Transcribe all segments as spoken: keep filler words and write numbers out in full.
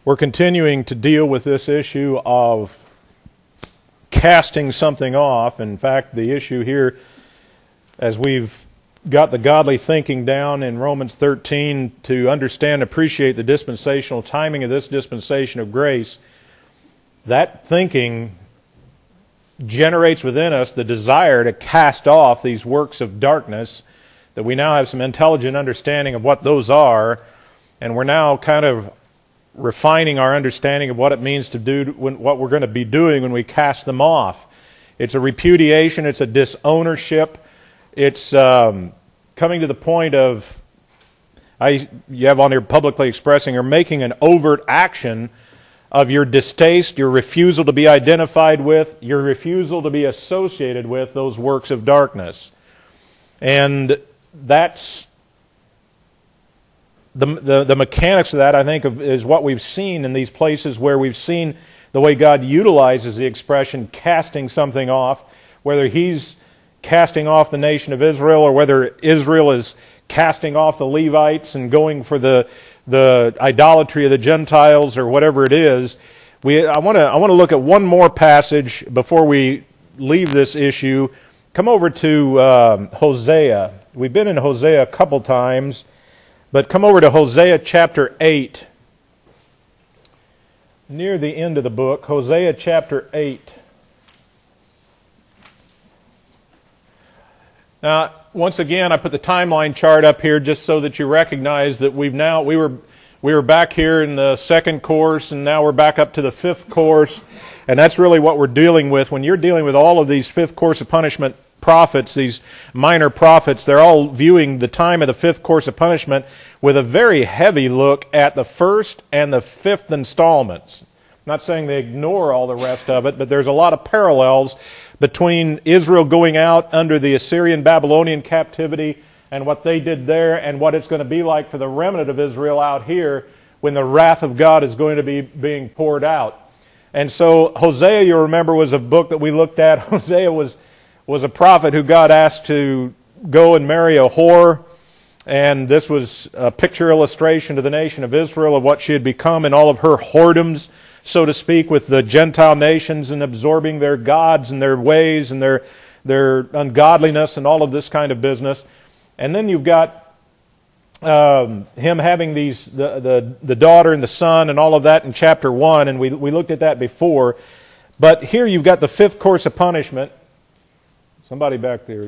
We're continuing to deal with this issue of casting something off. In fact, the issue here, as we've got the godly thinking down in Romans thirteen to understand and appreciate the dispensational timing of this dispensation of grace, that thinking generates within us the desire to cast off these works of darkness, that we now have some intelligent understanding of what those are, and we're now kind of refining our understanding of what it means to do, when, what we're going to be doing when we cast them off. It's a repudiation, it's a disownership, it's um, coming to the point of, I you have on here publicly expressing or making an overt action of your distaste, your refusal to be identified with, your refusal to be associated with those works of darkness. And that's the, the, the mechanics of that, I think, of, is what we've seen in these places where we've seen the way God utilizes the expression casting something off, whether He's casting off the nation of Israel or whether Israel is casting off the Levites and going for the the idolatry of the Gentiles or whatever it is. We I want to I want to look at one more passage before we leave this issue. Come over to um, Hosea. We've been in Hosea a couple times, but come over to Hosea chapter eight. Near the end of the book, Hosea chapter eight. Now, once again, I put the timeline chart up here just so that you recognize that we've now, we were we were back here in the second course, and now we're back up to the fifth course, and that's really what we're dealing with. When you're dealing with all of these fifth course of punishment prophets, these minor prophets, they're all viewing the time of the fifth course of punishment with a very heavy look at the first and the fifth installments. I'm not saying they ignore all the rest of it, but there's a lot of parallels between Israel going out under the Assyrian Babylonian captivity and what they did there and what it's going to be like for the remnant of Israel out here when the wrath of God is going to be being poured out. And so Hosea, you remember, was a book that we looked at. Hosea was, was a prophet who God asked to go and marry a whore, and this was a picture illustration to the nation of Israel of what she had become in all of her whoredoms, so to speak, with the Gentile nations and absorbing their gods and their ways and their their ungodliness and all of this kind of business. And then you've got um, him having these the, the the daughter and the son and all of that in chapter one, and we we looked at that before. But here you've got the fifth course of punishment. Somebody back there.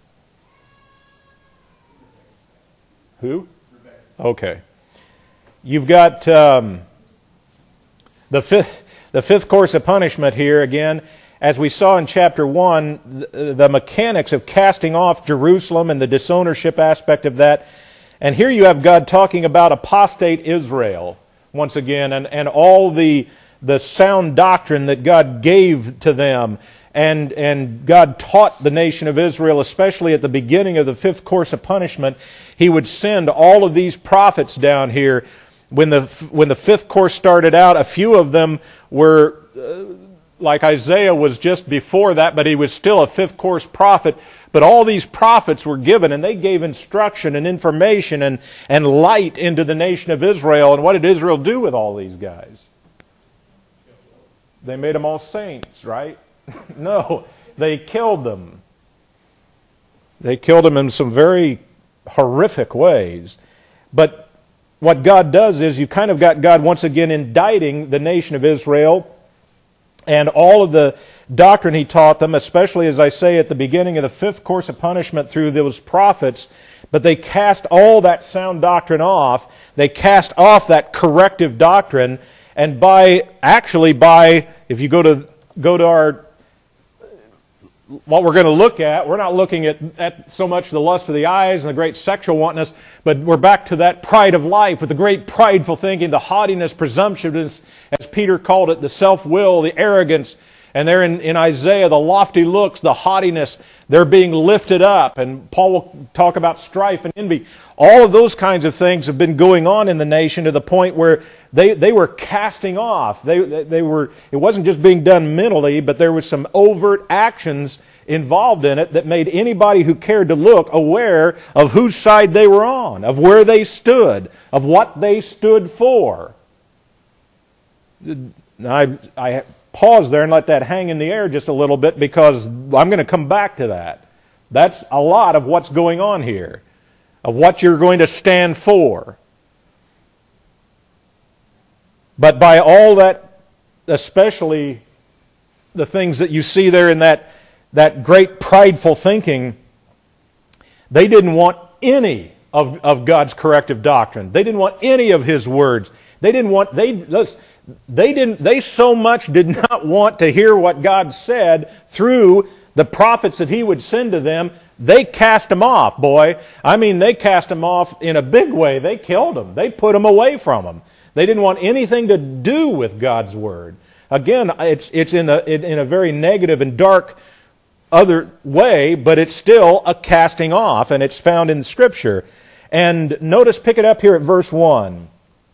Who? Okay. You've got Um, The fifth, the fifth course of punishment here, again, as we saw in chapter one, the, the mechanics of casting off Jerusalem and the disownership aspect of that. And here you have God talking about apostate Israel, once again, and, and all the, the sound doctrine that God gave to them. And, and God taught the nation of Israel, especially at the beginning of the fifth course of punishment. He would send all of these prophets down here. When the when the fifth course started out, a few of them were, uh, like Isaiah was just before that, but he was still a fifth course prophet. But all these prophets were given, and they gave instruction and information and, and light into the nation of Israel. And what did Israel do with all these guys? They made them all saints, right? No, they killed them. They killed them in some very horrific ways. But what God does is you kind of got God once again indicting the nation of Israel and all of the doctrine He taught them, especially, as I say, at the beginning of the fifth course of punishment through those prophets. But they cast all that sound doctrine off. They cast off that corrective doctrine. And by, actually by, if you go to go to our what we're going to look at, we're not looking at, at so much the lust of the eyes and the great sexual wantonness, but we're back to that pride of life with the great prideful thinking, the haughtiness, presumptuousness, as Peter called it, the self-will, the arrogance. And there in, in Isaiah, the lofty looks, the haughtiness, they're being lifted up. And Paul will talk about strife and envy. All of those kinds of things have been going on in the nation to the point where they, they were casting off. They, they were, it wasn't just being done mentally, but there was some overt actions involved in it that made anybody who cared to look aware of whose side they were on, of where they stood, of what they stood for. I, I pause there and let that hang in the air just a little bit, because I'm going to come back to that. That's a lot of what's going on here, of what you're going to stand for. But by all that, especially the things that you see there in that, that great prideful thinking, they didn't want any of, of God's corrective doctrine. They didn't want any of His words. They didn't want, they, they didn't, they so much did not want to hear what God said through the prophets that He would send to them. They cast them off, boy. I mean, they cast them off in a big way. They killed them. They put them away from them. They didn't want anything to do with God's Word. Again, it's, it's in, the, in a very negative and dark other way, but it's still a casting off, and it's found in Scripture. And notice, pick it up here at verse one.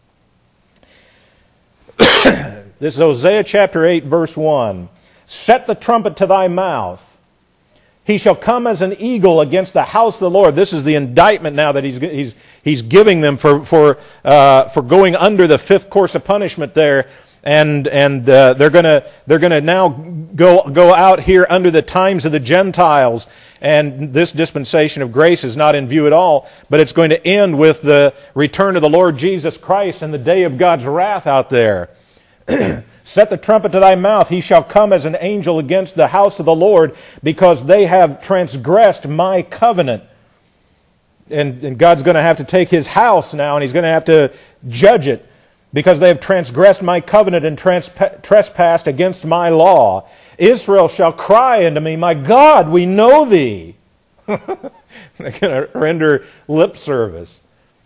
This is Hosea chapter eight, verse one. Set the trumpet to thy mouth. He shall come as an eagle against the house of the Lord. This is the indictment now that he's he's he's giving them for for uh, for going under the fifth course of punishment there, and and uh, they're gonna they're gonna now go go out here under the times of the Gentiles, and this dispensation of grace is not in view at all, but it's going to end with the return of the Lord Jesus Christ and the day of God's wrath out there. Set the trumpet to thy mouth. He shall come as an angel against the house of the Lord, because they have transgressed my covenant. And, and God's going to have to take His house now, and He's going to have to judge it, because they have transgressed my covenant and transpa- trespassed against my law. Israel shall cry unto me, my God, we know thee. They're going to render lip service.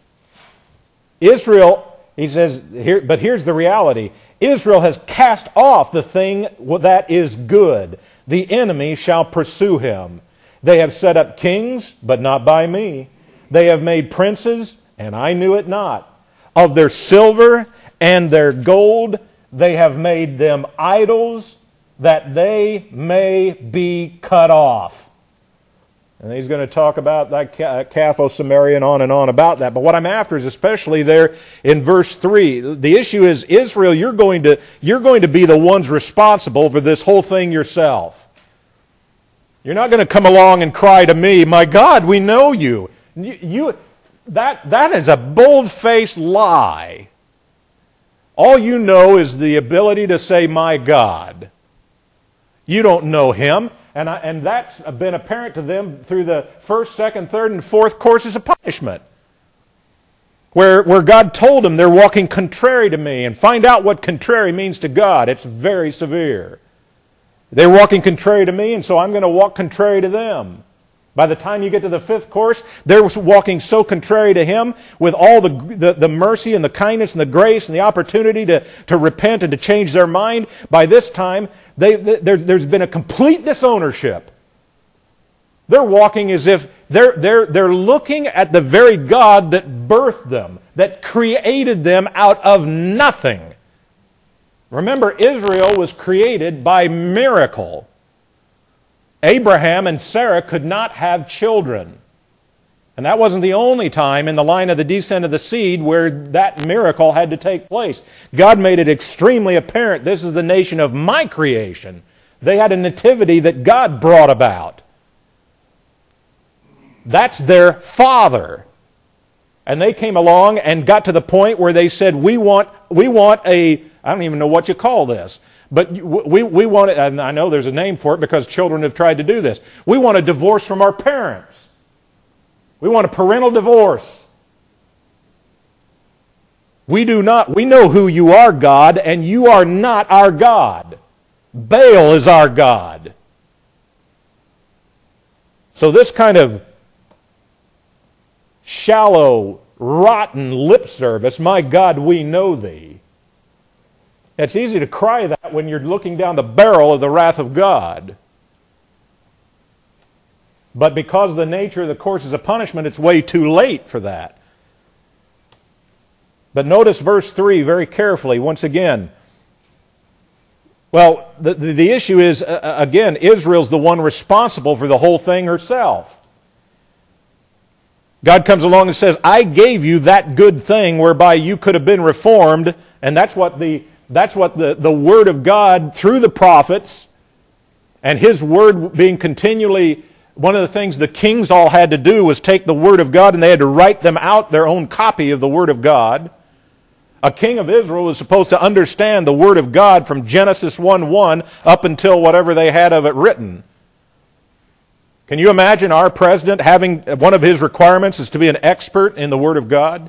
Israel, he says, here, but here's the reality. Israel has cast off the thing that is good. The enemy shall pursue him. They have set up kings, but not by me. They have made princes, and I knew it not. Of their silver and their gold, they have made them idols, that they may be cut off. And he's going to talk about that calf of Samaria and on and on about that. But what I'm after is especially there in verse three. The issue is, Israel, you're going to, you're going to be the ones responsible for this whole thing yourself. You're not going to come along and cry to me, my God, we know you. You, you that, that is a bold-faced lie. All you know is the ability to say, my God. You don't know Him. And, I, and that's been apparent to them through the first, second, third, and fourth courses of punishment. Where, where God told them they're walking contrary to me. And find out what contrary means to God. It's very severe. They're walking contrary to me, and so I'm going to walk contrary to them. By the time you get to the fifth course, they're walking so contrary to Him with all the, the, the mercy and the kindness and the grace and the opportunity to, to repent and to change their mind. By this time, they, they, there, there's been a complete disownership. They're walking as if they're, they're, they're looking at the very God that birthed them, that created them out of nothing. Remember, Israel was created by miracle. Abraham and Sarah could not have children. And that wasn't the only time in the line of the descent of the seed where that miracle had to take place. God made it extremely apparent, this is the nation of my creation. They had a nativity that God brought about. That's their father. And they came along and got to the point where they said, we want, we want a, I don't even know what you call this, but we, we want it, and I know there's a name for it because children have tried to do this. We want a divorce from our parents. We want a parental divorce. We do not, we know who you are, God, and you are not our God. Baal is our God. So this kind of shallow, rotten lip service, my God, we know thee. It's easy to cry that when you're looking down the barrel of the wrath of God. But because of the nature of the courses of punishment, it's way too late for that. But notice verse three very carefully, once again. Well, the, the, the issue is, uh, again, Israel's the one responsible for the whole thing herself. God comes along and says, I gave you that good thing whereby you could have been reformed, and that's what the that's what the, the Word of God through the prophets, and His Word being continually, one of the things the kings all had to do was take the Word of God and they had to write them out their own copy of the Word of God. A king of Israel was supposed to understand the Word of God from Genesis one one up until whatever they had of it written. Can you imagine our president having, one of his requirements is to be an expert in the Word of God?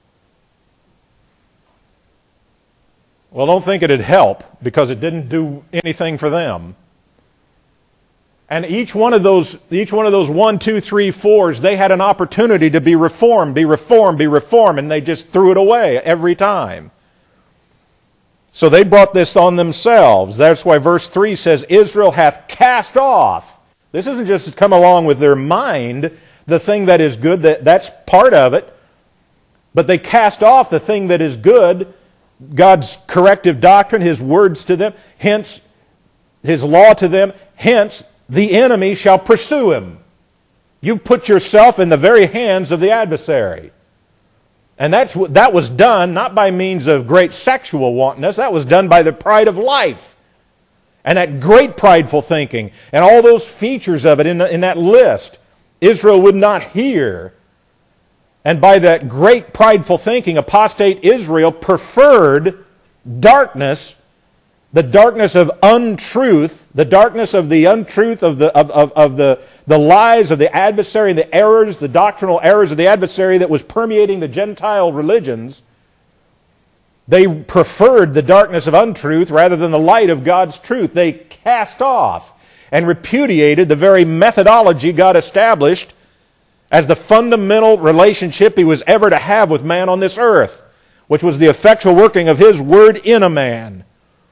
Well, don't think it'd help, because it didn't do anything for them. And each one of those, each one of those one, two, three, fours, they had an opportunity to be reformed, be reformed, be reformed, and they just threw it away every time. So they brought this on themselves. That's why verse three says, Israel hath cast off. This isn't just come along with their mind, the thing that is good, that, that's part of it. But they cast off the thing that is good, God's corrective doctrine, His words to them, hence His law to them, hence the enemy shall pursue him. You put yourself in the very hands of the adversary. And that's that was done not by means of great sexual wantonness, that was done by the pride of life. And that great prideful thinking, and all those features of it in, the, in that list, Israel would not hear. And by that great prideful thinking, apostate Israel preferred darkness, the darkness of untruth, the darkness of the untruth of the of, of, of the, the lies of the adversary, the errors, the doctrinal errors of the adversary that was permeating the Gentile religions. They preferred the darkness of untruth rather than the light of God's truth. They cast off and repudiated the very methodology God established as the fundamental relationship He was ever to have with man on this earth, which was the effectual working of His Word in a man.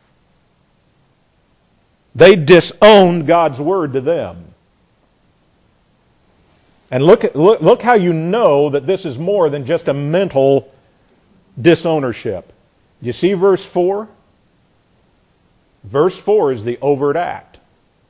They disowned God's Word to them. And look, look, look how you know that this is more than just a mental disownership. You see verse four? Verse four is the overt act.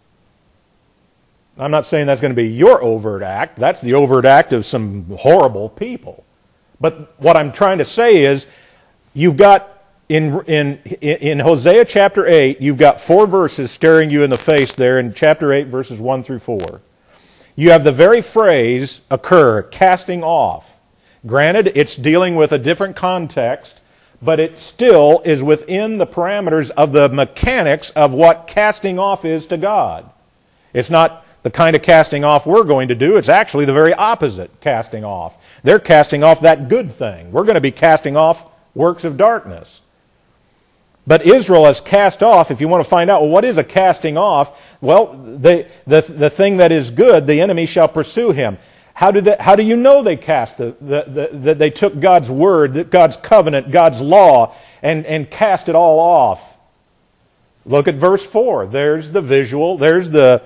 I'm not saying that's going to be your overt act. That's the overt act of some horrible people. But what I'm trying to say is, you've got, in, in, in Hosea chapter eight, you've got four verses staring you in the face there in chapter eight, verses one through four. You have the very phrase occur, casting off. Granted, it's dealing with a different context, but it still is within the parameters of the mechanics of what casting off is to God. It's not the kind of casting off we're going to do. It's actually the very opposite casting off. They're casting off that good thing. We're going to be casting off works of darkness. But Israel has cast off. If you want to find out, well, what is a casting off? Well, the, the, the thing that is good, the enemy shall pursue him. How do, they, how do you know they cast the, the, the, that they took God's word, God's covenant, God's law, and, and cast it all off? Look at verse four. There's the visual. There's the,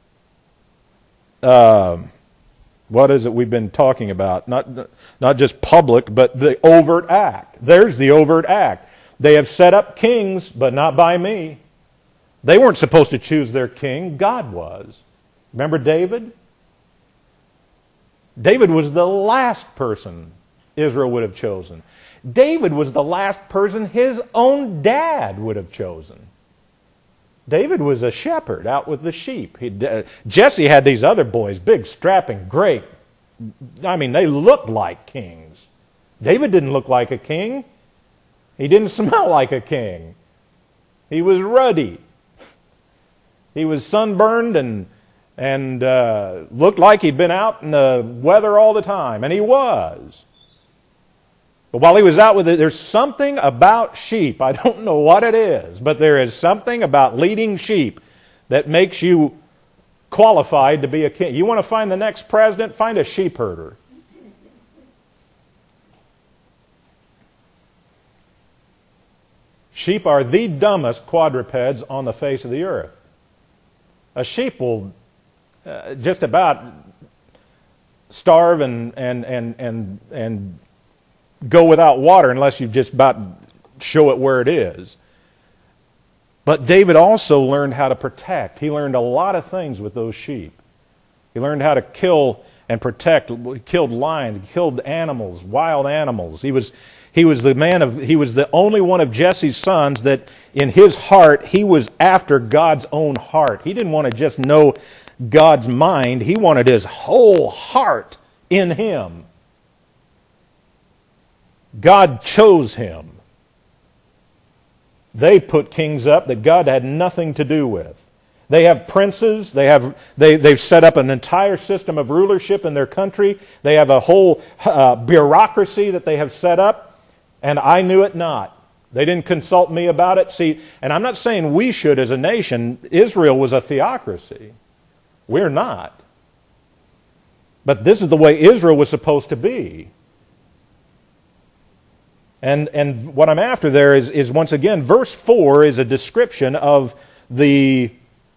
uh, what is it we've been talking about? Not, not just public, but the overt act. There's the overt act. They have set up kings, but not by me. They weren't supposed to choose their king. God was. Remember David? David was the last person Israel would have chosen. David was the last person his own dad would have chosen. David was a shepherd out with the sheep. He, uh, Jesse had these other boys, big, strapping, great. I mean, they looked like kings. David didn't look like a king. He didn't smell like a king. He was ruddy. He was sunburned and and uh, looked like he'd been out in the weather all the time, and he was. But while he was out with it, there's something about sheep. I don't know what it is, but there is something about leading sheep that makes you qualified to be a king. You want to find the next president? Find a sheep herder. Sheep are the dumbest quadrupeds on the face of the earth. A sheep will uh, just about starve and, and, and, and, and go without water unless you just about show it where it is. But David also learned how to protect. He learned a lot of things with those sheep. He learned how to kill and protect. He killed lions, he killed animals, wild animals. He was, He was the man of, he was the only one of Jesse's sons that in his heart, he was after God's own heart. He didn't want to just know God's mind. He wanted his whole heart in him. God chose him. They put kings up that God had nothing to do with. They have princes. They have, they, they've set up an entire system of rulership in their country. They have a whole uh, bureaucracy that they have set up, and I knew it not. They didn't consult me about it. See, and I'm not saying we should as a nation. Israel was a theocracy. We're not. But this is the way Israel was supposed to be. And and what I'm after there is, is once again, verse four is a description of the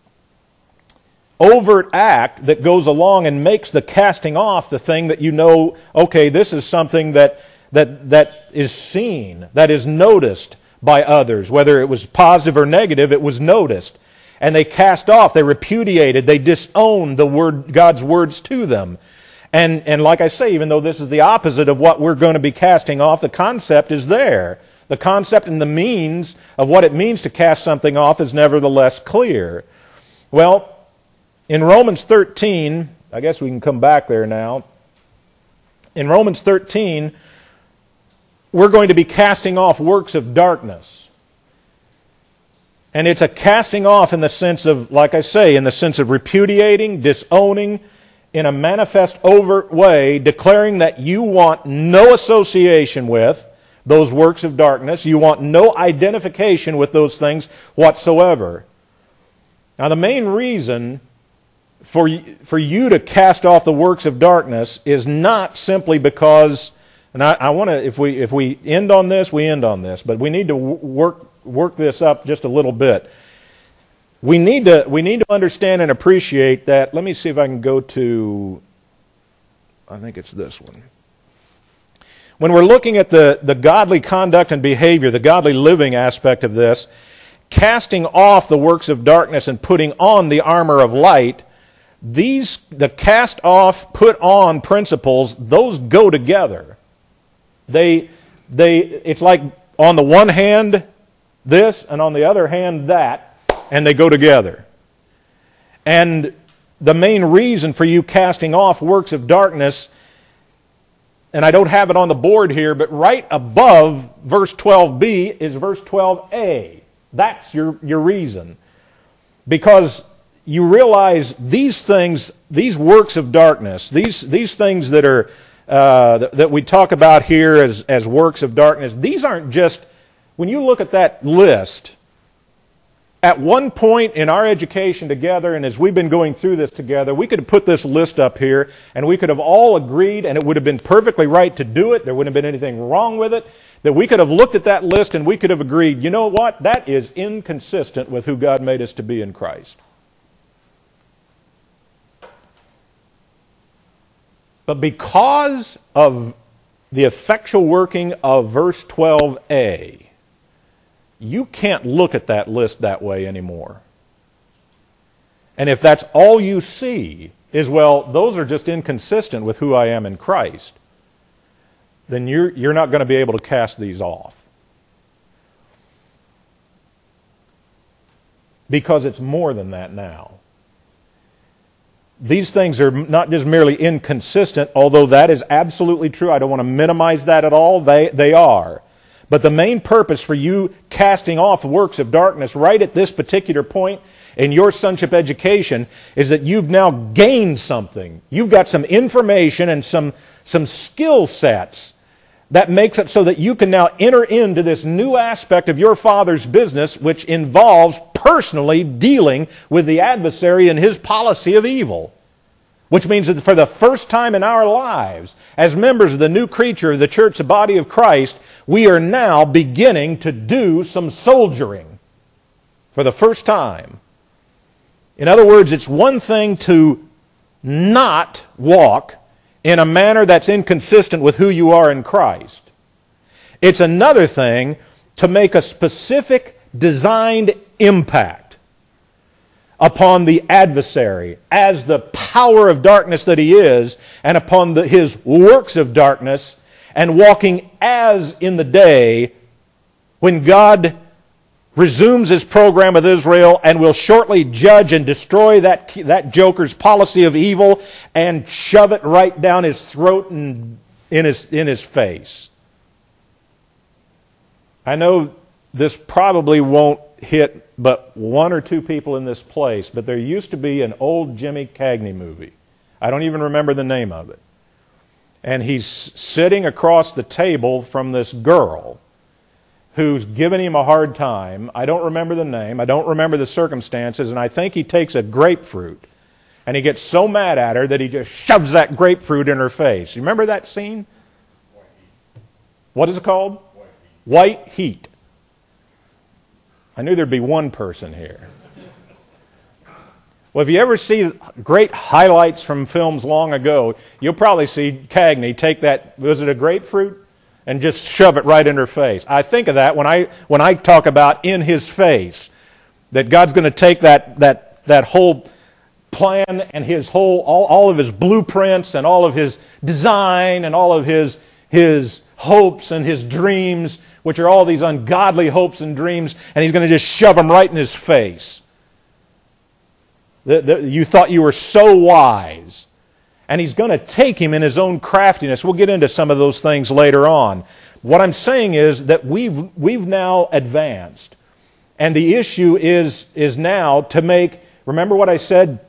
overt act that goes along and makes the casting off the thing that you know, okay, this is something that that that is seen, that is noticed by others. Whether it was positive or negative, it was noticed. And they cast off, they repudiated, they disowned the word, God's words to them. And, and like I say, even though this is the opposite of what we're going to be casting off, the concept is there. The concept and the means of what it means to cast something off is nevertheless clear. Well, in Romans thirteen, I guess we can come back there now. In Romans thirteen, we're going to be casting off works of darkness. And it's a casting off in the sense of, like I say, in the sense of repudiating, disowning, in a manifest, overt way, declaring that you want no association with those works of darkness. You want no identification with those things whatsoever. Now, the main reason for, for you to cast off the works of darkness is not simply because, and I, I want to, if we, if we end on this, we end on this, but we need to work work this up just a little bit. We need to we need to understand and appreciate that. Let me see if I can go to, I think it's this one. When we're looking at the, the godly conduct and behavior, the godly living aspect of this, casting off the works of darkness and putting on the armor of light, these the cast off, put on principles, those go together. They they it's like on the one hand this, and on the other hand that, and they go together. And the main reason for you casting off works of darkness, and I don't have it on the board here, but right above verse twelve b is verse twelve a. That's your, your reason. Because you realize these things, these works of darkness, these, these things that are uh, that, that we talk about here as, as works of darkness, these aren't just, when you look at that list, at one point in our education together, and as we've been going through this together, we could have put this list up here, and we could have all agreed, and it would have been perfectly right to do it. There wouldn't have been anything wrong with it. That we could have looked at that list, and we could have agreed, you know what? That is inconsistent with who God made us to be in Christ. But because of the effectual working of verse twelve a, you can't look at that list that way anymore. And if that's all you see is, well, those are just inconsistent with who I am in Christ, then you're, you're not going to be able to cast these off. Because it's more than that now. These things are not just merely inconsistent, although that is absolutely true. I don't want to minimize that at all. They, they are. But the main purpose for you casting off works of darkness right at this particular point in your sonship education is that you've now gained something. You've got some information and some, some skill sets that makes it so that you can now enter into this new aspect of your Father's business, which involves personally dealing with the adversary and his policy of evil. Which means that for the first time in our lives, as members of the new creature of the church, the body of Christ, we are now beginning to do some soldiering for the first time. In other words, it's one thing to not walk in a manner that's inconsistent with who you are in Christ. It's another thing to make a specific designed impact upon the adversary as the power of darkness that he is, and upon the, his works of darkness, and walking as in the day when God resumes His program with Israel and will shortly judge and destroy that, that joker's policy of evil and shove it right down his throat and in his, in his face. I know this probably won't hit but one or two people in this place, but there used to be an old Jimmy Cagney movie. I don't even remember the name of it. And he's sitting across the table from this girl who's giving him a hard time. I don't remember the name. I don't remember the circumstances. And I think he takes a grapefruit. And he gets so mad at her that he just shoves that grapefruit in her face. You remember that scene? White Heat. What is it called? White Heat. White Heat. I knew there'd be one person here. Well, if you ever see great highlights from films long ago, you'll probably see Cagney take that, was it a grapefruit? And just shove it right in her face. I think of that when I when I talk about in His face, that God's going to take that that that whole plan and His whole all, all of His blueprints and all of His design and all of His His hopes and His dreams, which are all these ungodly hopes and dreams, and He's going to just shove them right in His face. The, the, you thought you were so wise. And He's going to take him in His own craftiness. We'll get into some of those things later on. What I'm saying is that we've, we've now advanced. And the issue is, is now to make, remember what I said?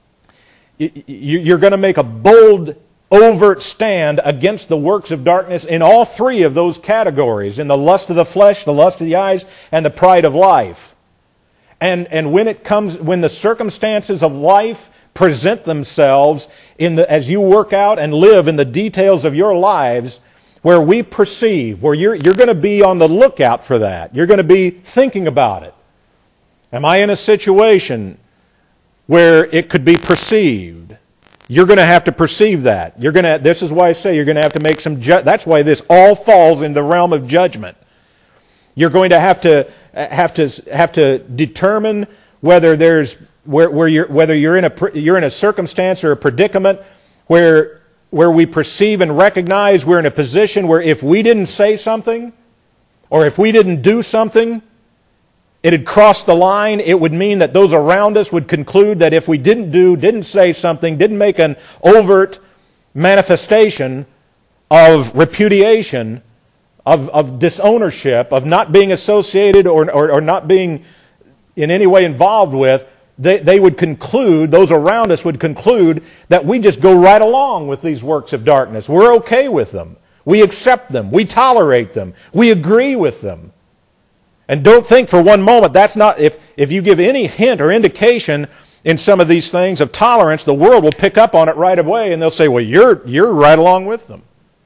You're going to make a bold, overt stand against the works of darkness in all three of those categories. In the lust of the flesh, the lust of the eyes, and the pride of life. And, and when it comes, when the circumstances of life present themselves in the, as you work out and live in the details of your lives, where we perceive, where you're, you're going to be on the lookout for that. You're going to be thinking about it. Am I in a situation where it could be perceived? You're going to have to perceive that. You're going to. This is why I say you're going to have to make some. Ju- that's why this all falls in the realm of judgment. You're going to have to have to have to determine whether there's where, where you're whether you're in a you're in a circumstance or a predicament where where we perceive and recognize we're in a position where if we didn't say something or if we didn't do something, it had crossed the line. It would mean that those around us would conclude that if we didn't do, didn't say something, didn't make an overt manifestation of repudiation, of, of disownership, of not being associated or, or, or not being in any way involved with, they, they would conclude, those around us would conclude that we just go right along with these works of darkness. We're okay with them. We accept them. We tolerate them. We agree with them. And don't think for one moment that's not, if, if you give any hint or indication in some of these things of tolerance, the world will pick up on it right away and they'll say, well, you're, you're right along with them.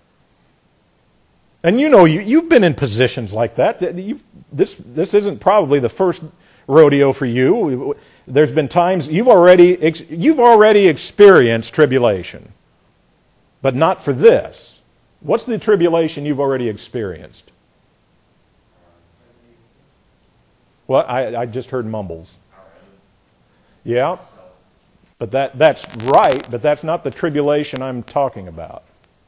And you know, you, you've been in positions like that. You've, this, this isn't probably the first rodeo for you. There's been times you've already, you've already experienced tribulation, but not for this. What's the tribulation you've already experienced? Well, I, I just heard mumbles. Yeah, but that, that's right, but that's not the tribulation I'm talking about.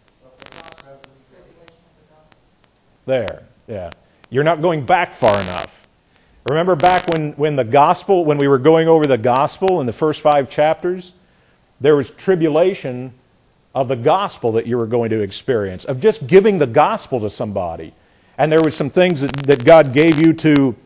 There, yeah. You're not going back far enough. Remember back when, when the gospel, when we were going over the gospel in the first five chapters, there was tribulation of the gospel that you were going to experience, of just giving the gospel to somebody. And there were some things that, that God gave you to,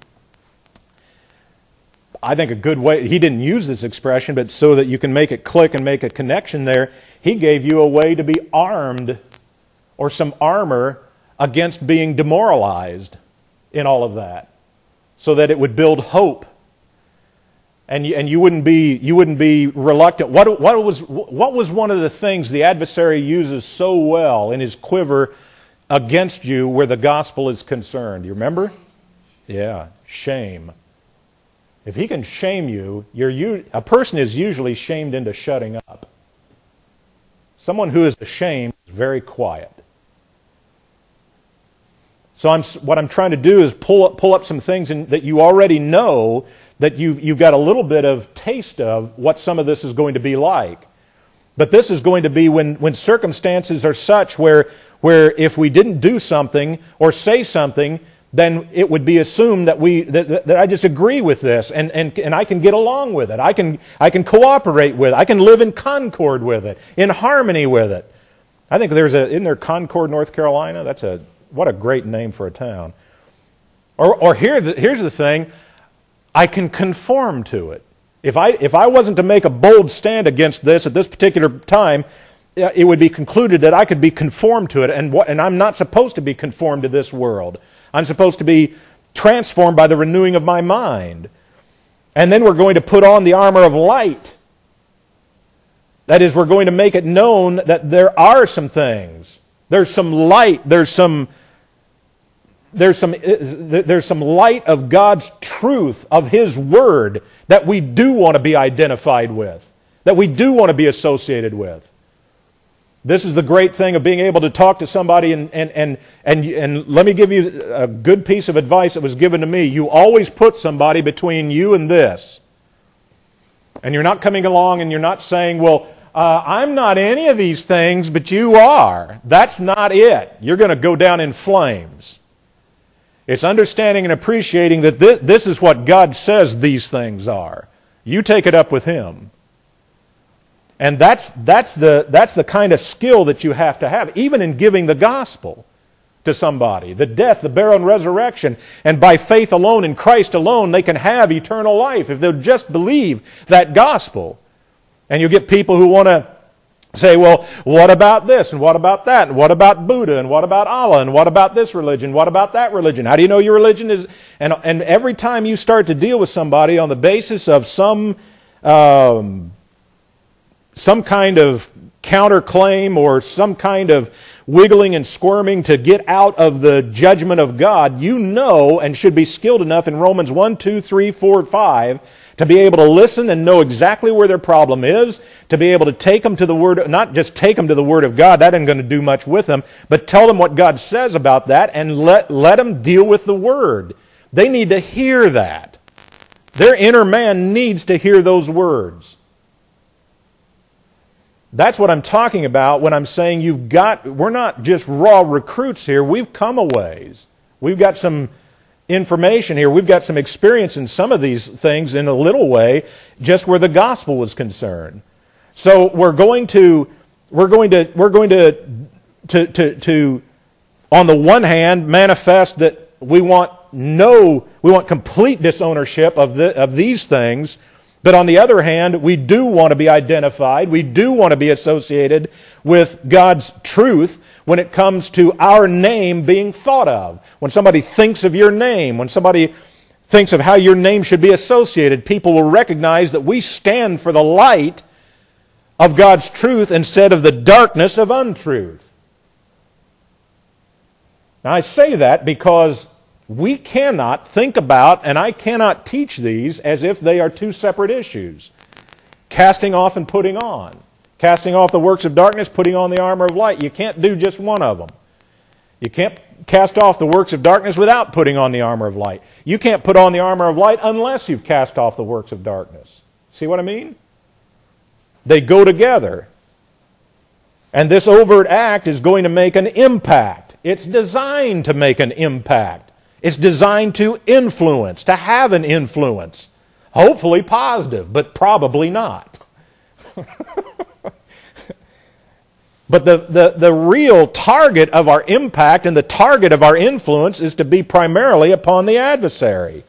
I think a good way, he didn't use this expression, but so that you can make it click and make a connection there, he gave you a way to be armed or some armor against being demoralized in all of that, so that it would build hope, and you, and you wouldn't be you wouldn't be reluctant. What what was what was one of the things the adversary uses so well in his quiver against you where the gospel is concerned? You remember? Yeah, shame. If he can shame you, you're a person is usually shamed into shutting up. Someone who is ashamed is very quiet. So I'm, what I'm trying to do is pull up, pull up some things in, that you already know, that you've, you've got a little bit of taste of what some of this is going to be like. But this is going to be when, when circumstances are such where, where if we didn't do something or say something, then it would be assumed that we that, that I just agree with this and, and, and I can get along with it. I can I can cooperate with it. I can live in concord with it, in harmony with it. I think there's a isn't there Concord, North Carolina? That's a what a great name for a town. Or or here here's the thing, I can conform to it. If I if I wasn't to make a bold stand against this at this particular time, it would be concluded that I could be conformed to it, and what and I'm not supposed to be conformed to this world. I'm supposed to be transformed by the renewing of my mind. And then we're going to put on the armor of light. That is, we're going to make it known that there are some things. There's some light. There's some, there's some, there's some light of God's truth, of His Word, that we do want to be identified with, that we do want to be associated with. This is the great thing of being able to talk to somebody, and, and, and, and, and let me give you a good piece of advice that was given to me. You always put somebody between you and this. And you're not coming along and you're not saying, well, uh, I'm not any of these things, but you are. That's not it. You're going to go down in flames. It's understanding and appreciating that this, this is what God says these things are. You take it up with Him. And that's, that's, the, that's the kind of skill that you have to have, even in giving the gospel to somebody. The death, the burial, and resurrection. And by faith alone, in Christ alone, they can have eternal life if they'll just believe that gospel. And you get people who want to say, well, what about this, and what about that, and what about Buddha, and what about Allah, and what about this religion, what about that religion? How do you know your religion is... And, and every time you start to deal with somebody on the basis of some... Um, some kind of counterclaim or some kind of wiggling and squirming to get out of the judgment of God, you know and should be skilled enough in Romans one, two, three, four, five to be able to listen and know exactly where their problem is, to be able to take them to the Word, not just take them to the Word of God, that isn't going to do much with them, but tell them what God says about that and let, let them deal with the Word. They need to hear that. Their inner man needs to hear those words. That's what I'm talking about when I'm saying you've got, we're not just raw recruits here. We've come a ways. We've got some information here. We've got some experience in some of these things in a little way, just where the gospel was concerned. So we're going to, we're going to, we're going to, to, to, to on the one hand, manifest that we want no, we want complete disownership of the, of these things. But on the other hand, we do want to be identified, we do want to be associated with God's truth when it comes to our name being thought of. When somebody thinks of your name, when somebody thinks of how your name should be associated, people will recognize that we stand for the light of God's truth instead of the darkness of untruth. Now I say that because we cannot think about, and I cannot teach these as if they are two separate issues. Casting off and putting on. Casting off the works of darkness, putting on the armor of light. You can't do just one of them. You can't cast off the works of darkness without putting on the armor of light. You can't put on the armor of light unless you've cast off the works of darkness. See what I mean? They go together. And this overt act is going to make an impact. It's designed to make an impact. It's designed to influence, to have an influence. Hopefully positive, but probably not. But the, the, the real target of our impact and the target of our influence is to be primarily upon the adversary,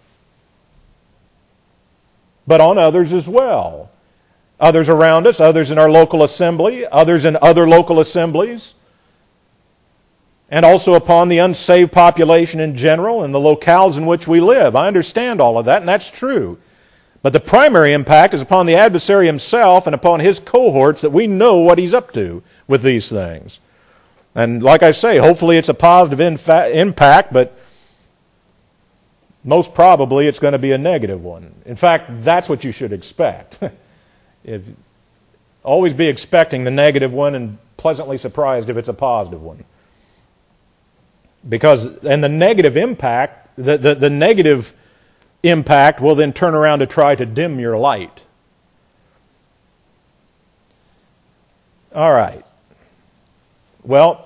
but on others as well. Others around us, others in our local assembly, others in other local assemblies, and also upon the unsaved population in general and the locales in which we live. I understand all of that, and that's true. But the primary impact is upon the adversary himself and upon his cohorts, that we know what he's up to with these things. And like I say, hopefully it's a positive infa- impact, but most probably it's going to be a negative one. In fact, that's what you should expect. If, always be expecting the negative one and pleasantly surprised if it's a positive one. Because, and the negative impact, the, the, the negative impact will then turn around to try to dim your light. All right. Well,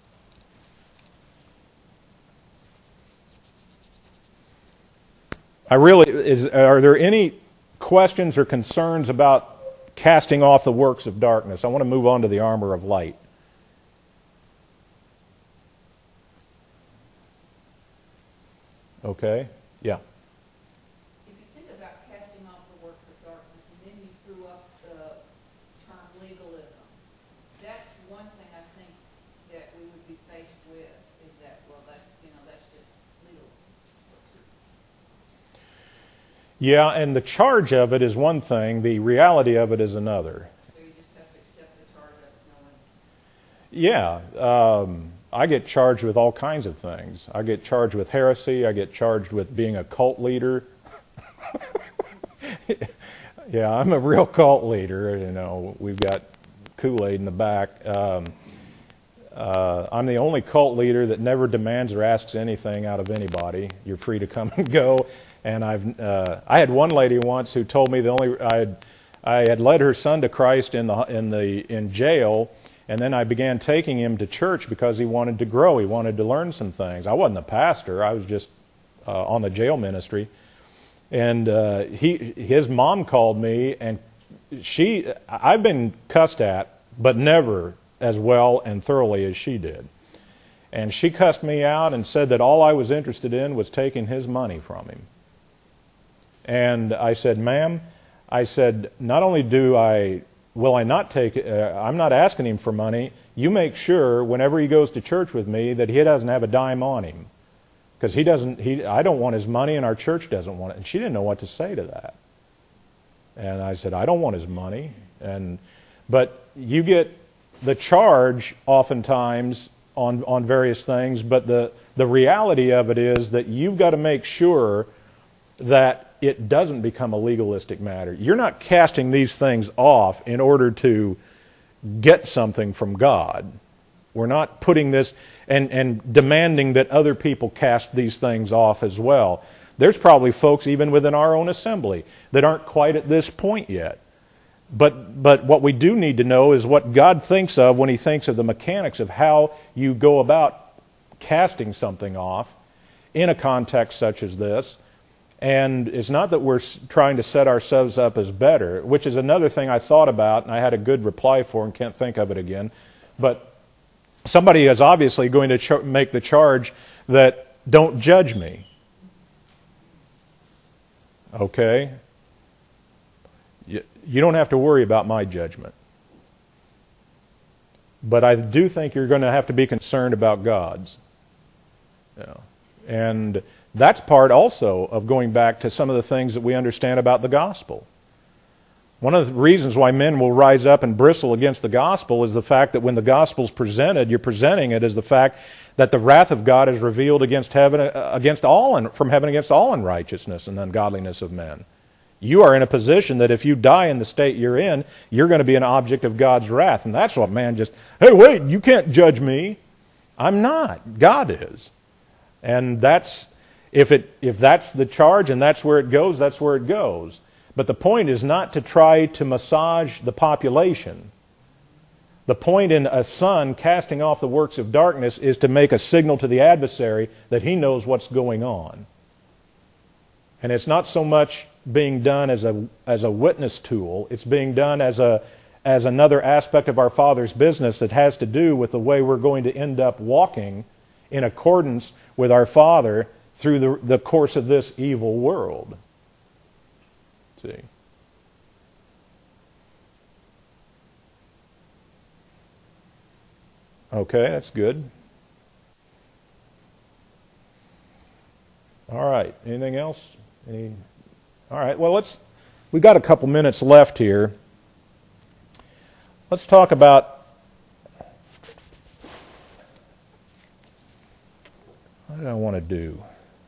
I really is. Are there any questions or concerns about casting off the works of darkness? I want to move on to the armor of light. Okay. Yeah. If you think about casting off the works of darkness, and then you threw up the term legalism, that's one thing I think that we would be faced with, is that, well, that, you know, that's just legalism. Yeah, and the charge of it is one thing, the reality of it is another. So you just have to accept the charge of knowing. Yeah. Um, I get charged with all kinds of things. I get charged with heresy. I get charged with being a cult leader. Yeah, I'm a real cult leader. You know, we've got Kool-Aid in the back. Um, uh, I'm the only cult leader that never demands or asks anything out of anybody. You're free to come and go. And I've uh, I had one lady once who told me the only I had I had led her son to Christ in the in the in jail. And then I began taking him to church because he wanted to grow. He wanted to learn some things. I wasn't a pastor. I was just uh, on the jail ministry. And uh, he, his mom called me, and she, I've been cussed at, but never as well and thoroughly as she did. And she cussed me out and said that all I was interested in was taking his money from him. And I said, ma'am, I said, not only do I... Will I not take it? Uh, I'm not asking him for money. You make sure whenever he goes to church with me that he doesn't have a dime on him, because he doesn't. He I don't want his money, and our church doesn't want it. And she didn't know what to say to that. And I said, I don't want his money. And but you get the charge oftentimes on on various things, but the the reality of it is that you've got to make sure that it doesn't become a legalistic matter. You're not casting these things off in order to get something from God. We're not putting this and, and demanding that other people cast these things off as well. There's probably folks even within our own assembly that aren't quite at this point yet. But, but what we do need to know is what God thinks of when He thinks of the mechanics of how you go about casting something off in a context such as this. And it's not that we're trying to set ourselves up as better, which is another thing I thought about, and I had a good reply for and can't think of it again. But somebody is obviously going to ch- make the charge that don't judge me. Okay? You, you don't have to worry about my judgment. But I do think you're going to have to be concerned about God's. You know, and that's part also of going back to some of the things that we understand about the gospel. One of the reasons why men will rise up and bristle against the gospel is the fact that when the gospel's presented, you're presenting it as the fact that the wrath of God is revealed against heaven, against all, from heaven against all unrighteousness and ungodliness of men. You are in a position that if you die in the state you're in, you're going to be an object of God's wrath. And that's what man just, hey, wait, you can't judge me. I'm not. God is. And that's, if it if that's the charge and that's where it goes, that's where it goes. But the point is not to try to massage the population. The point in a son casting off the works of darkness is to make a signal to the adversary that he knows what's going on. And it's not so much being done as a as a witness tool. It's being done as a as another aspect of our Father's business that has to do with the way we're going to end up walking in accordance with our Father through the, the course of this evil world. See? Okay, that's good. All right, anything else? Any? All right, well, let's, we've got a couple minutes left here. Let's talk about, what do I want to do?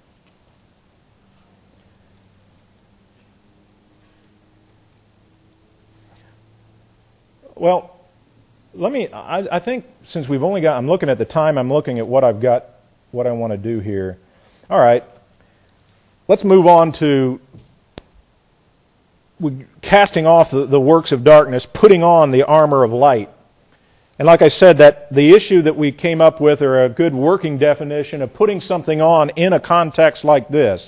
Well, let me, I, I think since we've only got, I'm looking at the time, I'm looking at what I've got, what I want to do here. All right, let's move on to casting off the, the works of darkness, putting on the armor of light. And like I said, that the issue that we came up with, or a good working definition of putting something on in a context like this,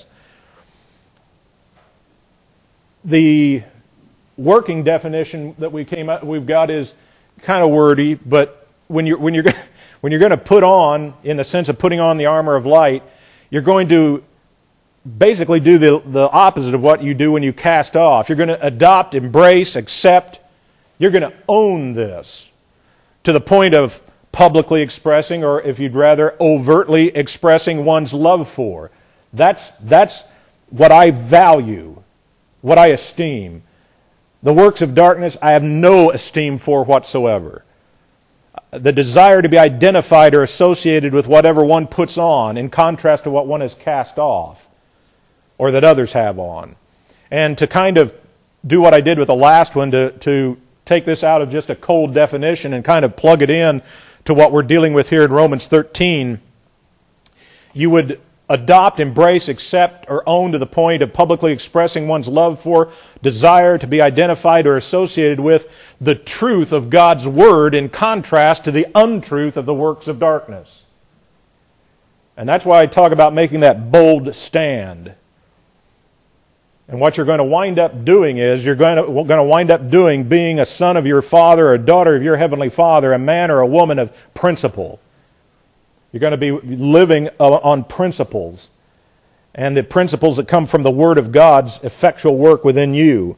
the working definition that we came up, we've got is kind of wordy, but when you're when you're when you're going to put on, in the sense of putting on the armor of light, you're going to basically do the the opposite of what you do when you cast off. You're going to adopt, embrace, accept. You're going to own this to the point of publicly expressing, or if you'd rather, overtly expressing one's love for. That's that's what I value, what I esteem. The works of darkness I have no esteem for whatsoever. The desire to be identified or associated with whatever one puts on, in contrast to what one has cast off, or that others have on. And to kind of do what I did with the last one, to, to take this out of just a cold definition and kind of plug it in to what we're dealing with here in Romans thirteen, you would adopt, embrace, accept, or own to the point of publicly expressing one's love for, desire to be identified or associated with the truth of God's Word, in contrast to the untruth of the works of darkness. And that's why I talk about making that bold stand. And what you're going to wind up doing is, you're going to, going to wind up doing being a son of your Father or a daughter of your Heavenly Father, a man or a woman of principle. You're going to be living on principles, and the principles that come from the Word of God's effectual work within you.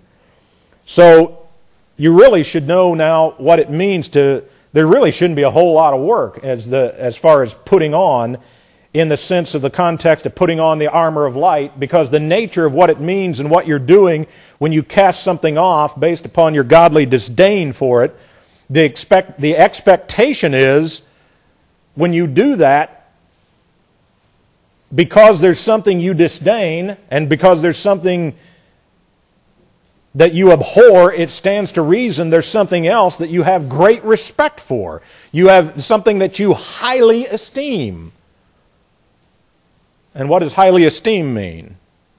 So you really should know now what it means to, there really shouldn't be a whole lot of work as the as far as putting on, in the sense of the context of putting on the armor of light, because the nature of what it means and what you're doing when you cast something off based upon your godly disdain for it, the expect the expectation is, when you do that, because there's something you disdain, and because there's something that you abhor, it stands to reason there's something else that you have great respect for. You have something that you highly esteem. And what does highly esteem mean?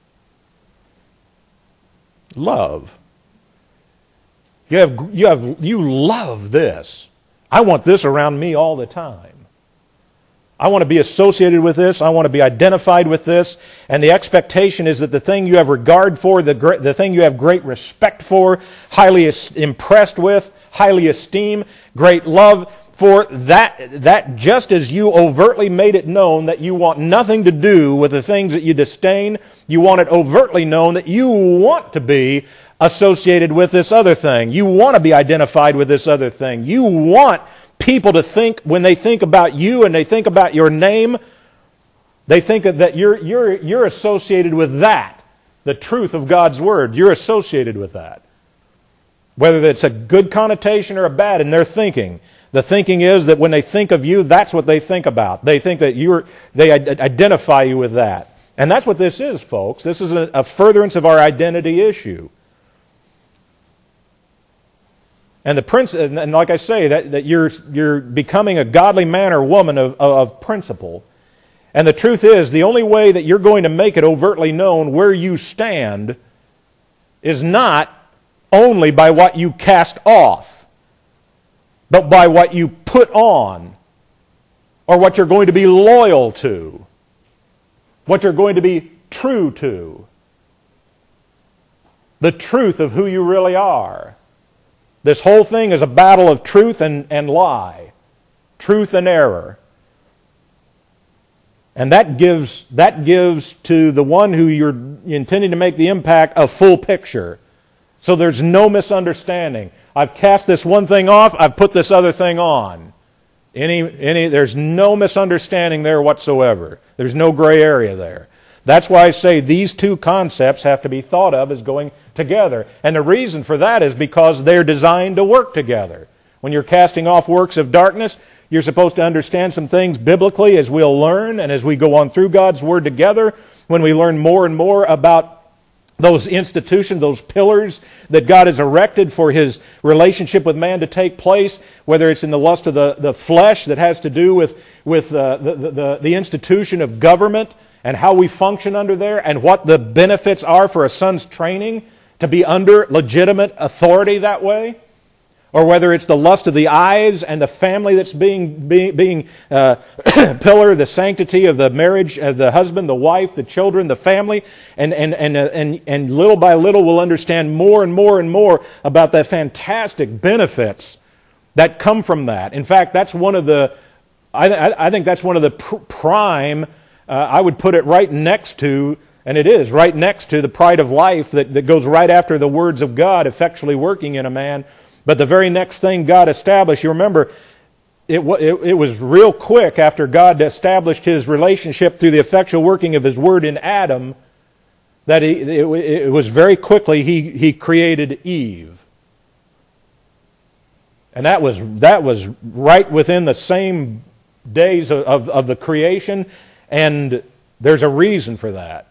Love. You have, you have, you love this. I want this around me all the time. I want to be associated with this. I want to be identified with this. And the expectation is that the thing you have regard for, the, the thing you have great respect for, highly impressed with, highly esteem, great love for, that, that just as you overtly made it known that you want nothing to do with the things that you disdain, you want it overtly known that you want to be associated with this other thing. You want to be identified with this other thing. You want people to think, when they think about you and they think about your name, they think that you're, you're, you're associated with that, the truth of God's Word. You're associated with that. Whether it's a good connotation or a bad in their thinking. The thinking is that when they think of you, that's what they think about. They think that you're, they identify you with that. And that's what this is, folks. This is a, a furtherance of our identity issue. And the prince, and like I say, that, that you're you're becoming a godly man or woman of, of principle. And the truth is, the only way that you're going to make it overtly known where you stand is not only by what you cast off, but by what you put on, or what you're going to be loyal to, what you're going to be true to. The truth of who you really are. This whole thing is a battle of truth and, and lie. Truth and error. And that gives, that gives to the one who you're intending to make the impact a full picture. So there's no misunderstanding. I've cast this one thing off, I've put this other thing on. Any, any, there's no misunderstanding there whatsoever. There's no gray area there. That's why I say these two concepts have to be thought of as going together. And the reason for that is because they're designed to work together. When you're casting off works of darkness, you're supposed to understand some things biblically as we'll learn and as we go on through God's Word together. When we learn more and more about those institutions, those pillars that God has erected for His relationship with man to take place, whether it's in the lust of the, the flesh that has to do with, with uh, the, the, the institution of government, and how we function under there, and what the benefits are for a son's training to be under legitimate authority that way. or whether it's the lust of the eyes and the family that's being being, being uh, pillar, the sanctity of the marriage of the husband, the wife, the children, the family, and and and uh, and and little by little we'll understand more and more and more about the fantastic benefits that come from that. In fact, that's one of the I, I think that's one of the pr- prime. Uh, I would put it right next to, and it is right next to the pride of life that, that goes right after the words of God effectually working in a man. But the very next thing God established, you remember, it, it, it was real quick after God established His relationship through the effectual working of His Word in Adam, that he, it, it was very quickly He, he created Eve. And that was, that was right within the same days of, of, of the creation, and there's a reason for that.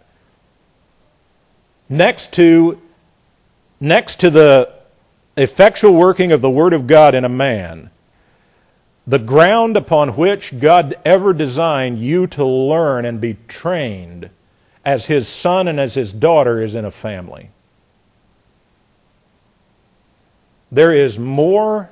Next to, next to the effectual working of the Word of God in a man, the ground upon which God ever designed you to learn and be trained as His son and as His daughter is in a family. There is more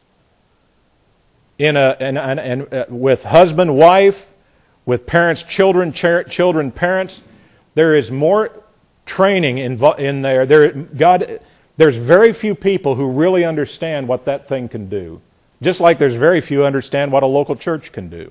in a and and, and uh, with husband, wife, with parents, children, ch- children, parents. There is more training in in there. There, God. There's very few people who really understand what that thing can do. Just like there's very few who understand what a local church can do.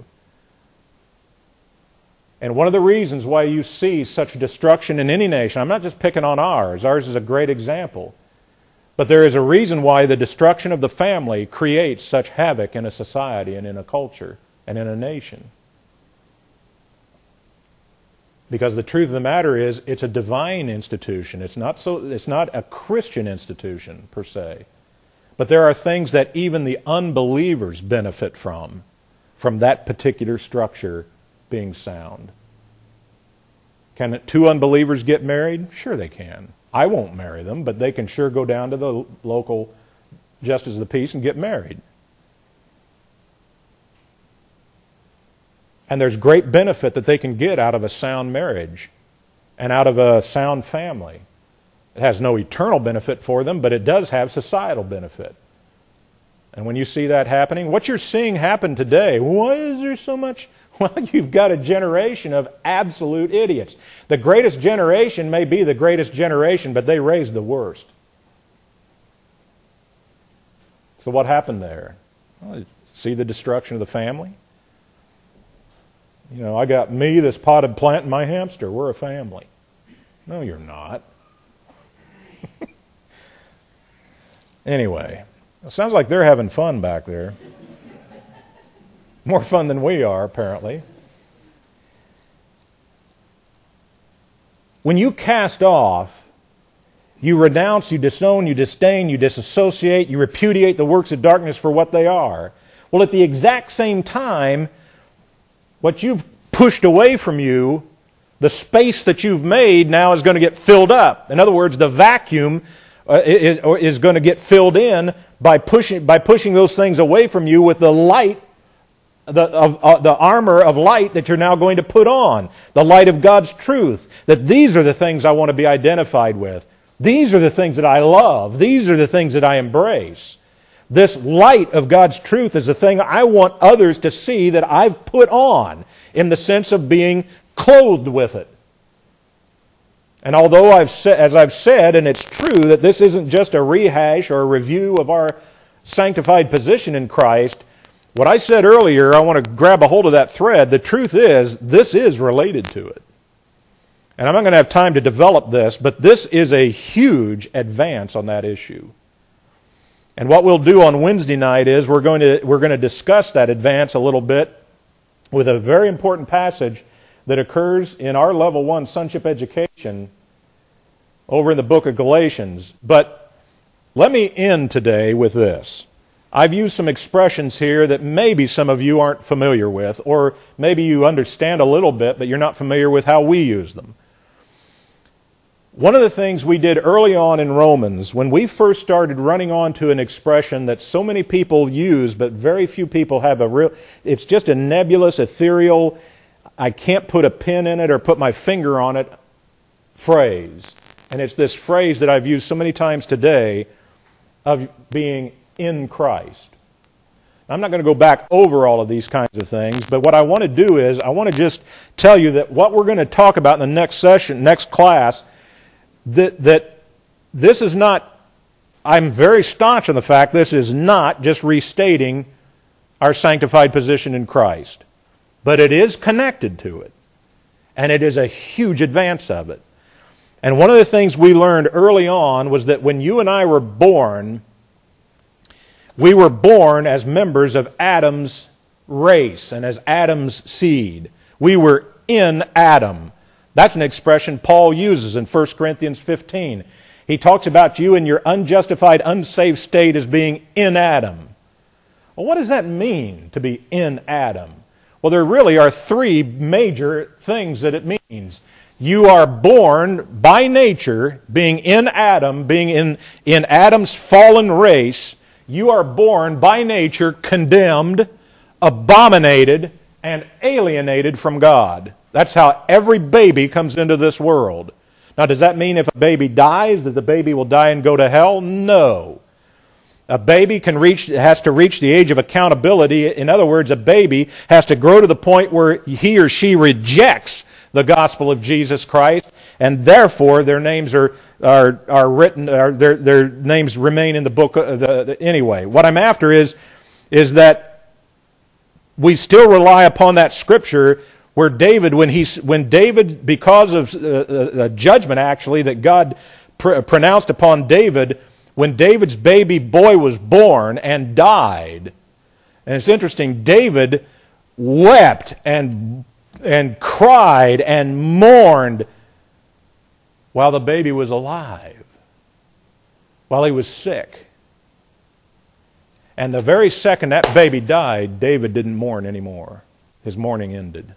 And one of the reasons why you see such destruction in any nation, I'm not just picking on ours, ours is a great example, but there is a reason why the destruction of the family creates such havoc in a society and in a culture and in a nation. Because the truth of the matter is, it's a divine institution. It's not so. It's not a Christian institution, per se. But there are things that even the unbelievers benefit from, from that particular structure being sound. Can two unbelievers get married? Sure they can. I won't marry them, but they can sure go down to the local justice of the peace and get married. And there's great benefit that they can get out of a sound marriage and out of a sound family. It has no eternal benefit for them, but it does have societal benefit. And when you see that happening, what you're seeing happen today, why is there so much? Well, you've got a generation of absolute idiots. The greatest generation may be the greatest generation, but they raised the worst. So what happened there? Well, see the destruction of the family? You know, I got me, this potted plant, and my hamster. We're a family. No, you're not. Anyway, it sounds like they're having fun back there. More fun than we are, apparently. When you cast off, you renounce, you disown, you disdain, you disassociate, you repudiate the works of darkness for what they are. Well, at the exact same time, what you've pushed away from you, the space that you've made now is going to get filled up. In other words, the vacuum uh, is, is going to get filled in by pushing by pushing those things away from you with the light, the of uh, the armor of light that you're now going to put on, the light of God's truth. That these are the things I want to be identified with. These are the things that I love. These are the things that I embrace. This light of God's truth is the thing I want others to see that I've put on, in the sense of being clothed with it. And although I've said, as I've said, and it's true, that this isn't just a rehash or a review of our sanctified position in Christ, what I said earlier, I want to grab a hold of that thread. The truth is, this is related to it. And I'm not going to have time to develop this, but this is a huge advance on that issue. And what we'll do on Wednesday night is we're going to we're going to discuss that advance a little bit with a very important passage that occurs in our level one sonship education over in the book of Galatians. But let me end today with this. I've used some expressions here that maybe some of you aren't familiar with, or maybe you understand a little bit, but you're not familiar with how we use them. One of the things we did early on in Romans, when we first started running onto an expression that so many people use, but very few people have a real, it's just a nebulous, ethereal, I can't put a pin in it or put my finger on it phrase. And it's this phrase that I've used so many times today of being in Christ. I'm not going to go back over all of these kinds of things, but what I want to do is I want to just tell you that what we're going to talk about in the next session, next class, that, that this is not, I'm very staunch on the fact this is not just restating our sanctified position in Christ, but it is connected to it, and it is a huge advance of it. And one of the things we learned early on was that when you and I were born, we were born as members of Adam's race and as Adam's seed. We were in Adam. That's an expression Paul uses in First Corinthians fifteen. He talks about you in your unjustified, unsaved state as being in Adam. Well, what does that mean, to be in Adam? Well, there really are three major things that it means. You are born by nature, being in Adam, being in, in Adam's fallen race. You are born by nature condemned, abominated, and alienated from God. That's how every baby comes into this world. Now, does that mean if a baby dies, that the baby will die and go to hell? No. A baby can reach, has to reach the age of accountability. In other words, a baby has to grow to the point where he or she rejects the gospel of Jesus Christ, and therefore their names are are are written, are, their their names remain in the book. Of the, the, anyway, what I'm after is is that we still rely upon that scripture where David, when he when David, because of uh, a judgment actually that God pr- pronounced upon David, when David's baby boy was born and died, and it's interesting, David wept and and cried and mourned while the baby was alive, while he was sick. And the very second that baby died, David didn't mourn anymore. His mourning ended.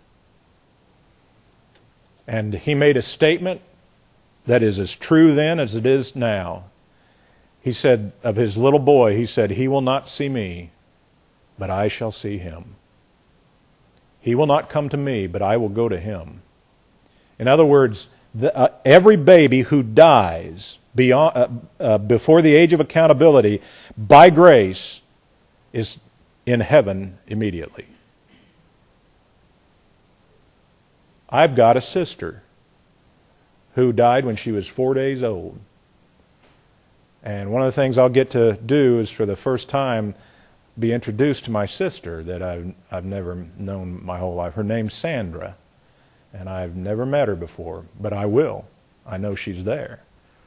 And he made a statement that is as true then as it is now. He said of his little boy, he said, "He will not see me, but I shall see him. He will not come to me, but I will go to him." In other words, the, uh, every baby who dies beyond, uh, uh, before the age of accountability, by grace, is in heaven immediately. I've got a sister who died when she was four days old. And one of the things I'll get to do is, for the first time, be introduced to my sister that I've, I've never known my whole life. Her name's Sandra, and I've never met her before, but I will. I know she's there.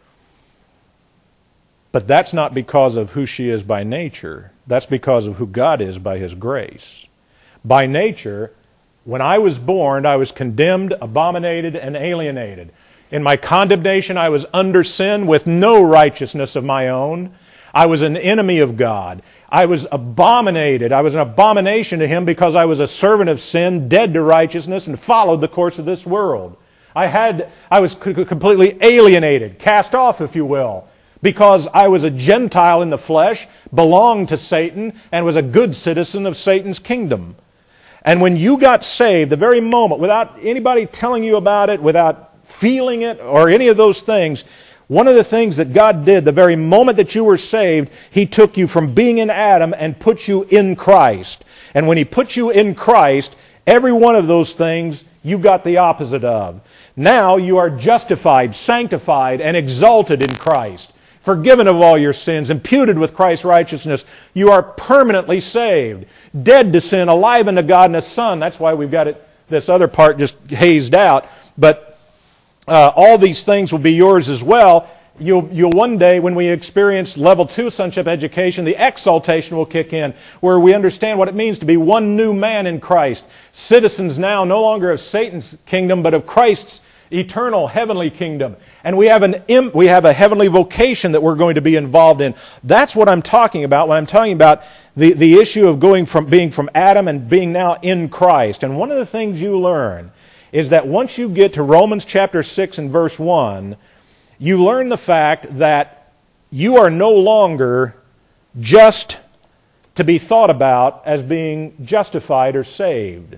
But that's not because of who she is by nature. That's because of who God is by His grace. By nature, when I was born, I was condemned, abominated, and alienated. In my condemnation, I was under sin with no righteousness of my own. I was an enemy of God. I was abominated. I was an abomination to Him because I was a servant of sin, dead to righteousness, and followed the course of this world. I had, I was completely alienated, cast off, if you will, because I was a Gentile in the flesh, belonged to Satan, and was a good citizen of Satan's kingdom. And when you got saved, the very moment, without anybody telling you about it, without feeling it, or any of those things, one of the things that God did, the very moment that you were saved, He took you from being in Adam and put you in Christ. And when He put you in Christ, every one of those things you got the opposite of. Now you are justified, sanctified, and exalted in Christ, forgiven of all your sins, imputed with Christ's righteousness. You are permanently saved, dead to sin, alive unto God in His Son. That's why we've got it, this other part just hazed out. But Uh, all these things will be yours as well. You'll, you'll one day, when we experience level two sonship education, the exaltation will kick in, where we understand what it means to be one new man in Christ. Citizens now no longer of Satan's kingdom, but of Christ's eternal heavenly kingdom. And we have an im- we have a heavenly vocation that we're going to be involved in. That's what I'm talking about when I'm talking about the, the issue of going from being from Adam and being now in Christ. And one of the things you learn is that once you get to Romans chapter six and verse one, you learn the fact that you are no longer just to be thought about as being justified or saved.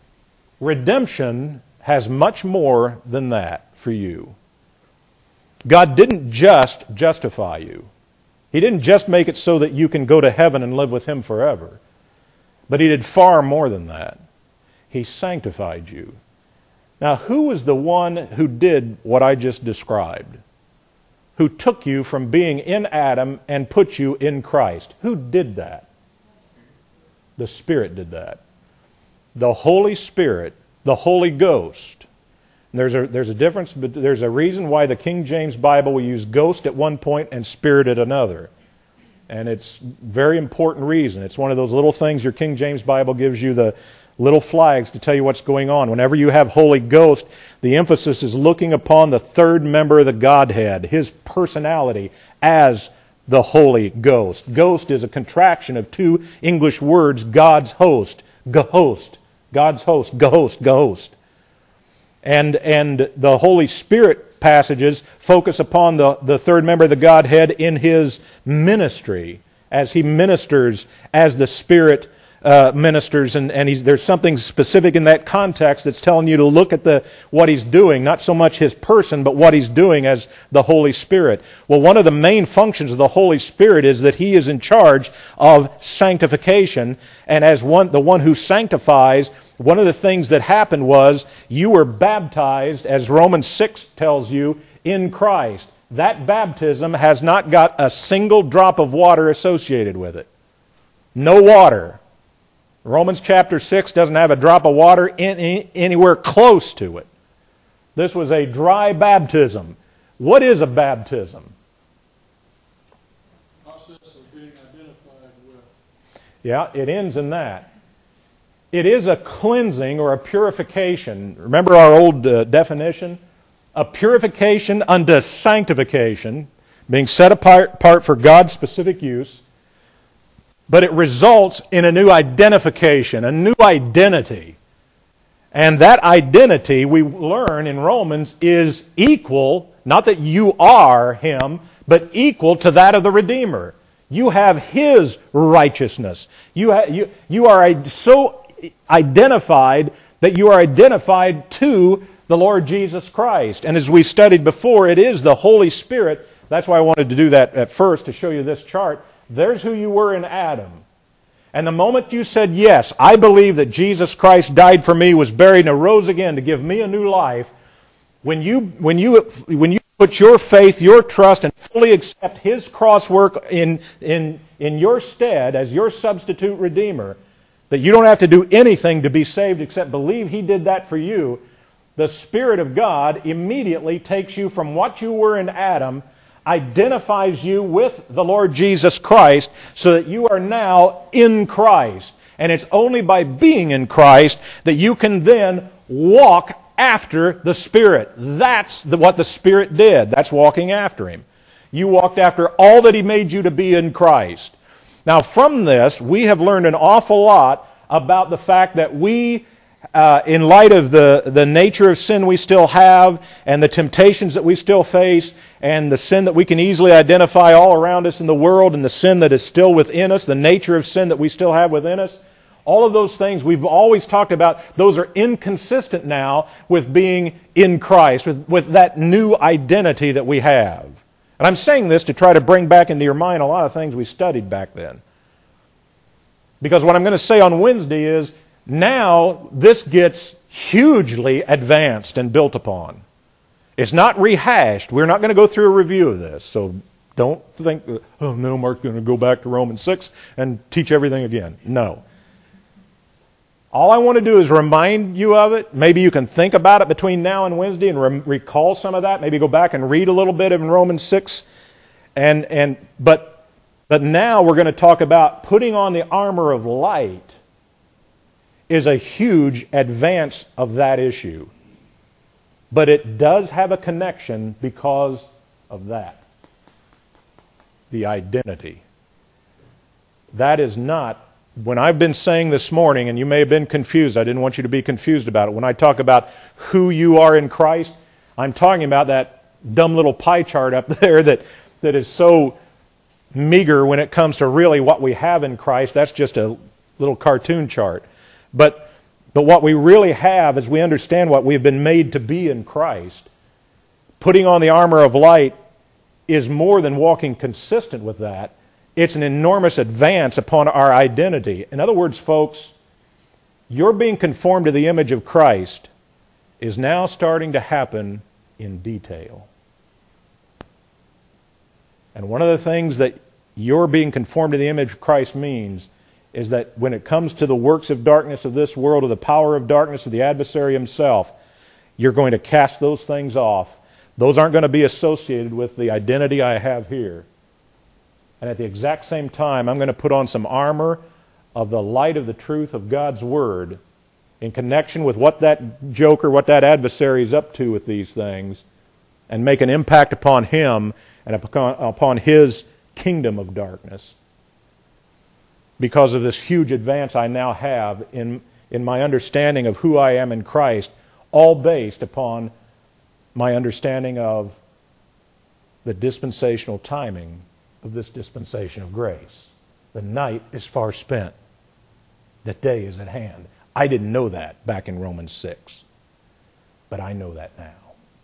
Redemption has much more than that for you. God didn't just justify you. He didn't just make it so that you can go to heaven and live with Him forever. But He did far more than that. He sanctified you. Now, who was the one who did what I just described? Who took you from being in Adam and put you in Christ? Who did that? The Spirit did that. The Holy Spirit, the Holy Ghost. And there's a, there's a difference, but there's a reason why the King James Bible will use ghost at one point and spirit at another. And it's a very important reason. It's one of those little things your King James Bible gives you the little flags to tell you what's going on. Whenever you have Holy Ghost, the emphasis is looking upon the third member of the Godhead, His personality as the Holy Ghost. Ghost is a contraction of two English words, God's host, Gehost, God's host, Gehost, Gehost. And, and the Holy Spirit passages focus upon the, the third member of the Godhead in His ministry, as He ministers as the Spirit Uh, ministers, and, and he's, there's something specific in that context that's telling you to look at the what He's doing, not so much His person, but what He's doing as the Holy Spirit. Well, one of the main functions of the Holy Spirit is that He is in charge of sanctification, and as one, the one who sanctifies, one of the things that happened was you were baptized, as Romans six tells you, in Christ. That baptism has not got a single drop of water associated with it. No water. Romans chapter six doesn't have a drop of water in, in, anywhere close to it. This was a dry baptism. What is a baptism? Process of being identified with. Yeah, it ends in that. It is a cleansing or a purification. Remember our old uh, definition? A purification unto sanctification, being set apart, apart for God's specific use. But it results in a new identification, a new identity. And that identity, we learn in Romans, is equal, not that you are Him, but equal to that of the Redeemer. You have His righteousness. You, ha- you, you are so identified that you are identified to the Lord Jesus Christ. And as we studied before, it is the Holy Spirit. That's why I wanted to do that at first, to show you this chart. There's who you were in Adam. And the moment you said, yes, I believe that Jesus Christ died for me, was buried, and arose again to give me a new life, when you, when you, when you put your faith, your trust, and fully accept His cross work in, in, in your stead as your substitute Redeemer, that you don't have to do anything to be saved except believe He did that for you, the Spirit of God immediately takes you from what you were in Adam, identifies you with the Lord Jesus Christ, so that you are now in Christ. And it's only by being in Christ that you can then walk after the Spirit. That's the, what the Spirit did. That's walking after Him. You walked after all that He made you to be in Christ. Now from this, we have learned an awful lot about the fact that we, Uh, in light of the, the nature of sin we still have, and the temptations that we still face, and the sin that we can easily identify all around us in the world, and the sin that is still within us, the nature of sin that we still have within us, all of those things we've always talked about, those are inconsistent now with being in Christ, with, with that new identity that we have. And I'm saying this to try to bring back into your mind a lot of things we studied back then. Because what I'm going to say on Wednesday is, now this gets hugely advanced and built upon. It's not rehashed. We're not going to go through a review of this. So don't think, oh no, Mark's going to go back to Romans six and teach everything again. No. All I want to do is remind you of it. Maybe you can think about it between now and Wednesday and re- recall some of that. Maybe go back and read a little bit of Romans six. And, and, but, but now we're going to talk about putting on the armor of light is a huge advance of that issue. But it does have a connection because of that. The identity. That is not, when I've been saying this morning, and you may have been confused, I didn't want you to be confused about it. When I talk about who you are in Christ, I'm talking about that dumb little pie chart up there that, that is so meager when it comes to really what we have in Christ. That's just a little cartoon chart. But, but what we really have, as we understand what we've been made to be in Christ, putting on the armor of light is more than walking consistent with that. It's an enormous advance upon our identity. In other words, folks, your being conformed to the image of Christ is now starting to happen in detail. And one of the things that your being conformed to the image of Christ means is that when it comes to the works of darkness of this world, or the power of darkness of the adversary himself, you're going to cast those things off. Those aren't going to be associated with the identity I have here. And at the exact same time, I'm going to put on some armor of the light of the truth of God's Word in connection with what that joker, what that adversary is up to with these things, and make an impact upon him and upon, upon his kingdom of darkness. Because of this huge advance I now have in, in my understanding of who I am in Christ, all based upon my understanding of the dispensational timing of this dispensation of grace. The night is far spent. The day is at hand. I didn't know that back in Romans six. But I know that now.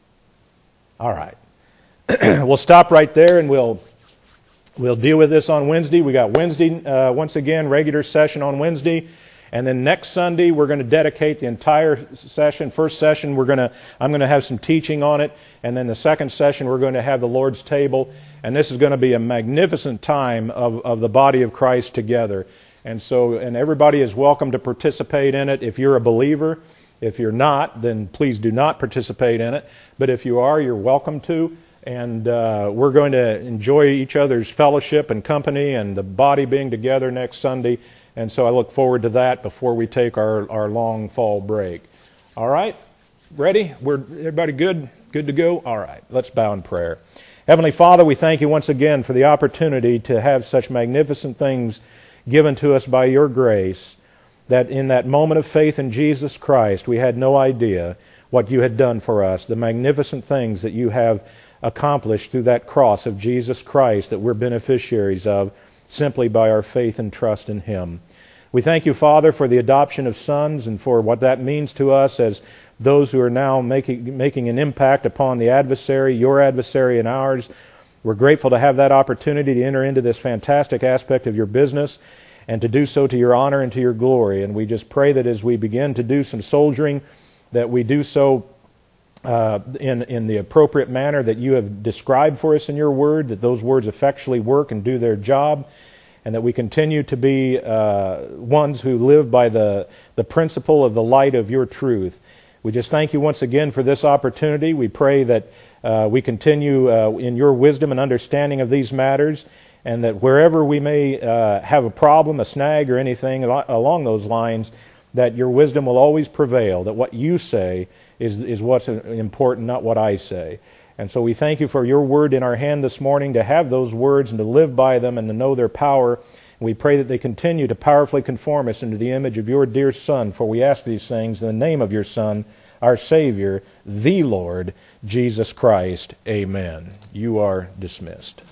All right. We'll stop right there and we'll we'll deal with this on Wednesday. We got Wednesday, uh, once again, regular session on Wednesday. And then next Sunday, we're going to dedicate the entire session. First session, we're going to I'm going to have some teaching on it. And then the second session, we're going to have the Lord's table. And this is going to be a magnificent time of, of the body of Christ together. And so, and everybody is welcome to participate in it if you're a believer. If you're not, then please do not participate in it. But if you are, you're welcome to. And uh, we're going to enjoy each other's fellowship and company and the body being together next Sunday. And so I look forward to that before we take our, our long fall break. All right? Ready? We're everybody good? Good to go? All right. Let's bow in prayer. Heavenly Father, we thank you once again for the opportunity to have such magnificent things given to us by your grace, that in that moment of faith in Jesus Christ, we had no idea what you had done for us, the magnificent things that you have accomplished through that cross of Jesus Christ that we're beneficiaries of simply by our faith and trust in him. We thank you, Father, for the adoption of sons and for what that means to us as those who are now making, making an impact upon the adversary, your adversary and ours. We're grateful to have that opportunity to enter into this fantastic aspect of your business and to do so to your honor and to your glory. And we just pray that as we begin to do some soldiering, that we do so uh, in, in the appropriate manner that you have described for us in your word, that those words effectually work and do their job, and that we continue to be uh, ones who live by the, the principle of the light of your truth. We just thank you once again for this opportunity. We pray that uh, we continue uh, in your wisdom and understanding of these matters, and that wherever we may uh, have a problem, a snag, or anything along those lines, that your wisdom will always prevail, that what you say is, is what's important, not what I say. And so we thank you for your word in our hand this morning, to have those words and to live by them and to know their power. And we pray that they continue to powerfully conform us into the image of your dear Son, for we ask these things in the name of your Son, our Savior, the Lord, Jesus Christ. Amen. You are dismissed.